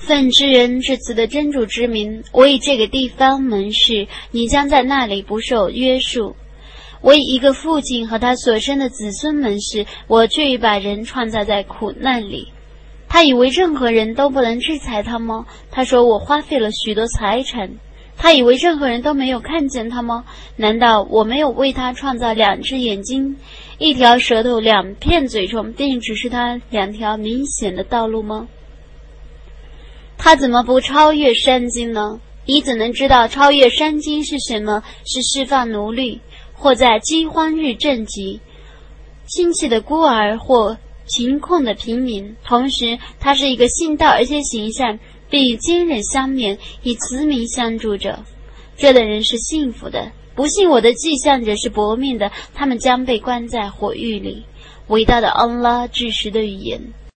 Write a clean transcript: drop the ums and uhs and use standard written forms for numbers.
奉至人至慈的真主之名，我以这个地方盟誓，你将在那里不受约束。我以一个父亲和他所生的子孙盟誓，我却已把人创造在苦难里。他以为任何人都不能制裁他吗？他说我花费了许多财产。他以为任何人都没有看见他吗？难道我没有为他创造2只眼睛、1条舌头、2片嘴唇，并指示他2条明显的道路吗？他怎么不超越山经呢？你怎能知道超越山经是什么？是释放奴隶，或在饥荒日赈济亲戚的孤儿，或贫困的平民。同时他是一个信道而且行善，并与坚忍相勉，以慈名相助者。这等人是幸福的。不信我的迹象者是薄命的，他们将被关在火狱里。伟大的安拉至实的语言。